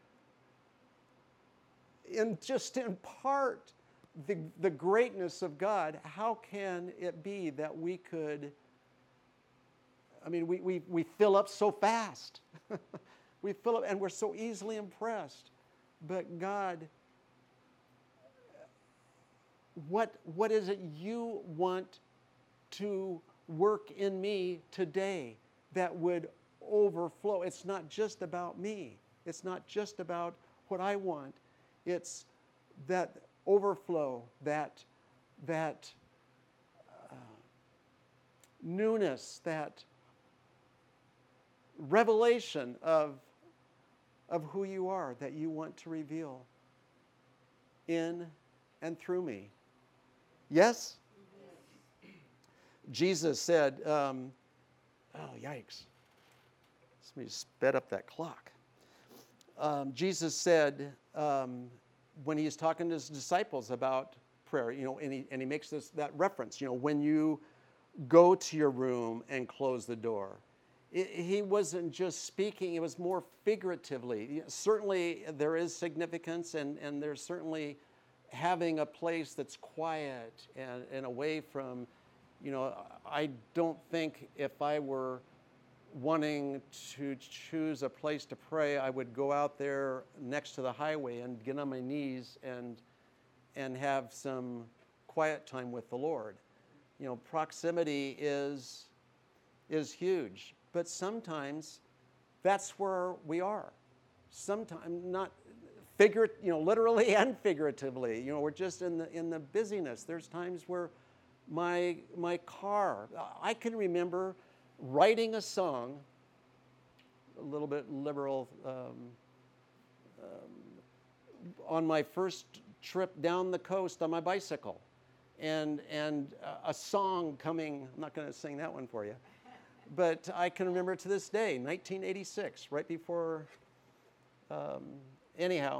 in just in part the, the greatness of God, how can it be that we could, I mean, we, we, we fill up so fast. We fill up and we're so easily impressed. But God, what, what is it you want to work in me today that would overflow? It's not just about me. It's not just about what I want. It's that overflow, that, that uh, newness, that revelation of, of who you are that you want to reveal in and through me. Yes? Jesus said, um, oh, yikes. Somebody sped up that clock. Um, Jesus said, um, when he's talking to his disciples about prayer, you know, and he, and he makes this that reference, you know, when you go to your room and close the door. It, he wasn't just speaking, it was more figuratively. Certainly there is significance, and, and there's certainly having a place that's quiet and, and away from, you know, I don't think if I were wanting to choose a place to pray, I would go out there next to the highway and get on my knees and and have some quiet time with the Lord. You know, proximity is is huge, but sometimes that's where we are. Sometimes not figure, you know, literally and figuratively. You know, we're just in the in the busyness. There's times where my my car, I can remember writing a song, a little bit liberal, um, um, on my first trip down the coast on my bicycle, and and a song coming. I'm not going to sing that one for you, but I can remember to this day, nineteen eighty-six, right before. Um, anyhow,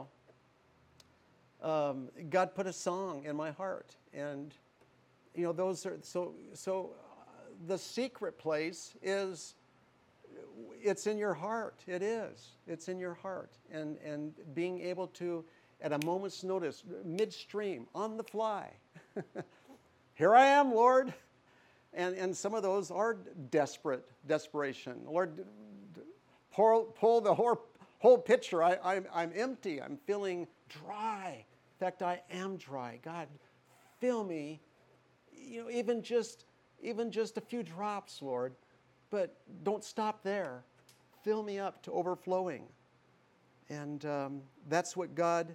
um, God put a song in my heart, and you know those are so so. The secret place is, it's in your heart. It is. It's in your heart. And, and being able to, at a moment's notice, midstream, on the fly, here I am, Lord. And, and some of those are desperate, desperation. Lord, pull, pull the whole, whole picture. I, I'm, I'm empty. I'm feeling dry. In fact, I am dry. God, fill me, you know, even just Even just a few drops, Lord, but don't stop there. Fill me up to overflowing. And um, that's what God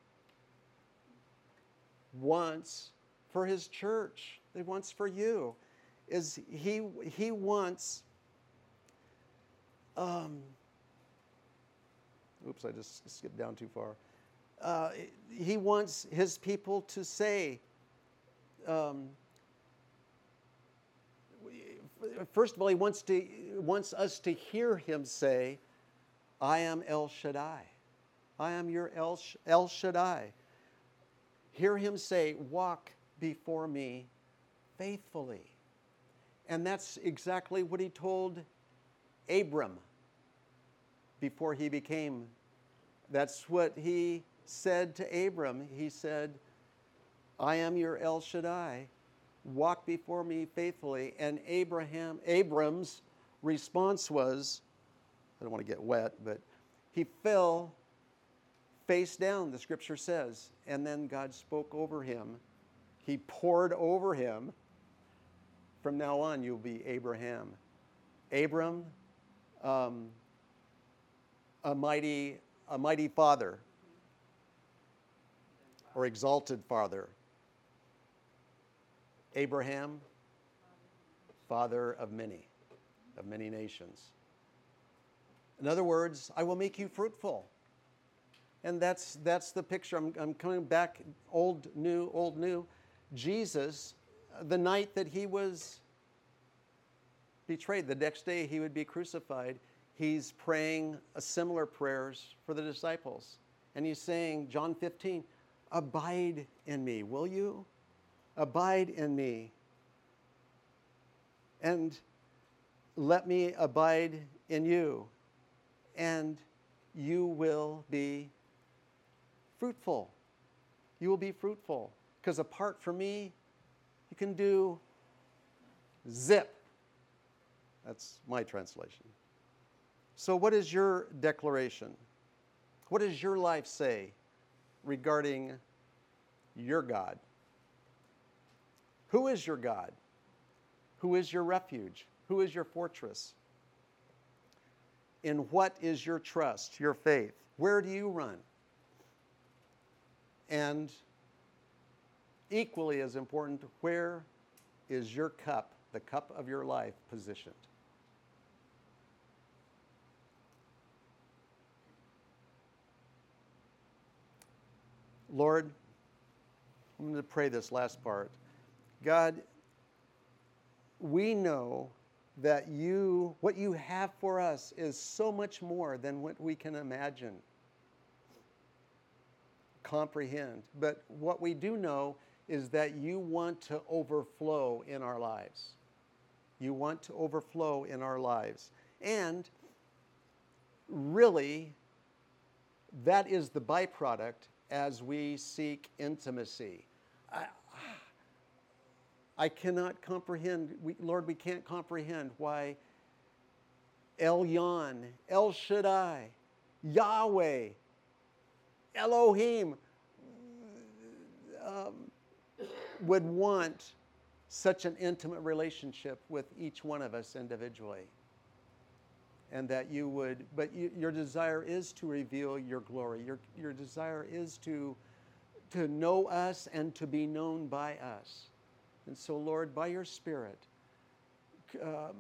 wants for His church. He wants for you. Is He He wants. Um, oops, I just skipped down too far. Uh, he wants His people to say. Um, First of all, He wants to wants us to hear Him say, I am El Shaddai. I am your El, El Shaddai. Hear Him say, walk before me faithfully. And that's exactly what He told Abram before he became. That's what He said to Abram. He said, I am your El Shaddai. Walk before me faithfully. And Abraham, Abram's response was, I don't want to get wet, but he fell face down, the scripture says. And then God spoke over him He poured over him. From now on, you'll be Abraham. Abram, um, a mighty, a mighty father, or exalted father. Abraham, father of many, of many nations. In other words, I will make you fruitful. And that's, that's the picture. I'm, I'm coming back, old, new, old, new. Jesus, the night that he was betrayed, the next day he would be crucified, he's praying a similar prayers for the disciples. And he's saying, John fifteen, abide in me, will you? Abide in me. And let me abide in you. And you will be fruitful. You will be fruitful. Because apart from me, you can do zip. That's my translation. So what is your declaration? What does your life say regarding your God? Who is your God? Who is your refuge? Who is your fortress? In what is your trust, your faith? Where do you run? And equally as important, where is your cup, the cup of your life, positioned? Lord, I'm going to pray this last part. God, we know that you, what you have for us is so much more than what we can imagine, comprehend. But what we do know is that you want to overflow in our lives. You want to overflow in our lives. And really, that is the byproduct as we seek intimacy. I, I cannot comprehend, we, Lord, we can't comprehend why Elyon, El Shaddai, Yahweh, Elohim um, would want such an intimate relationship with each one of us individually. And that you would, but you, your desire is to reveal your glory. Your, your desire is to, to know us and to be known by us. And so, Lord, by your Spirit, um,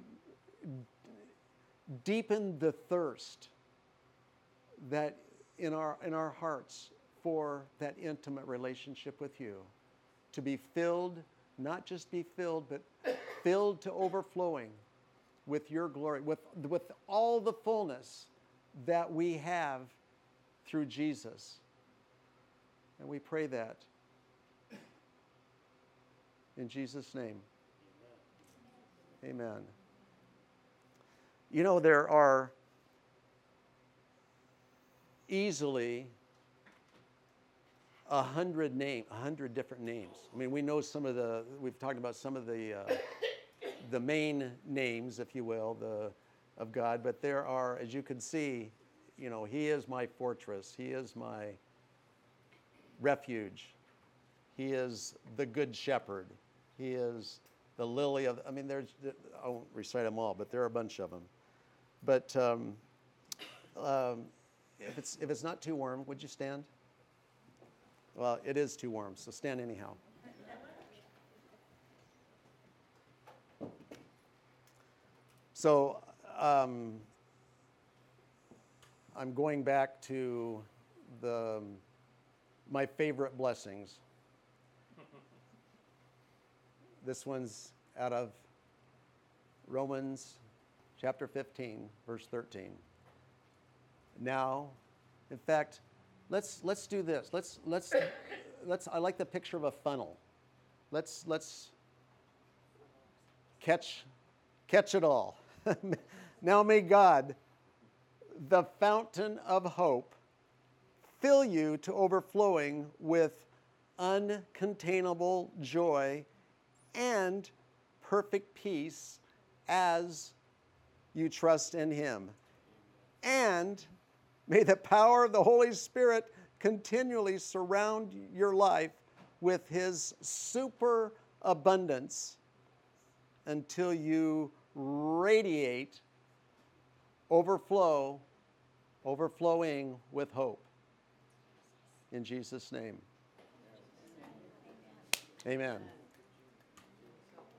deepen the thirst that in our, in our hearts for that intimate relationship with you. To be filled, not just be filled, but filled to overflowing with your glory, with, with all the fullness that we have through Jesus. And we pray that in Jesus' name. Amen. Amen. You know, there are easily a hundred name, a hundred different names. I mean, we know some of the, we've talked about some of the uh, the main names, if you will, the of God, but there are, as you can see, you know, He is my fortress. He is my refuge. He is the good shepherd. He is the lily of, I mean, there's, I won't recite them all, but there are a bunch of them. But um, um, if it's if it's not too warm, would you stand? Well, it is too warm, so stand anyhow. So um, I'm going back to the my favorite blessings. This one's out of Romans chapter fifteen, verse thirteen. Now, in fact, let's let's do this. Let's let's let's. I like the picture of a funnel. Let's let's catch catch it all. Now may God, the fountain of hope, fill you to overflowing with uncontainable joy and perfect peace as you trust in Him. And may the power of the Holy Spirit continually surround your life with his super abundance until you radiate, overflow, overflowing with hope. In Jesus' name. Amen.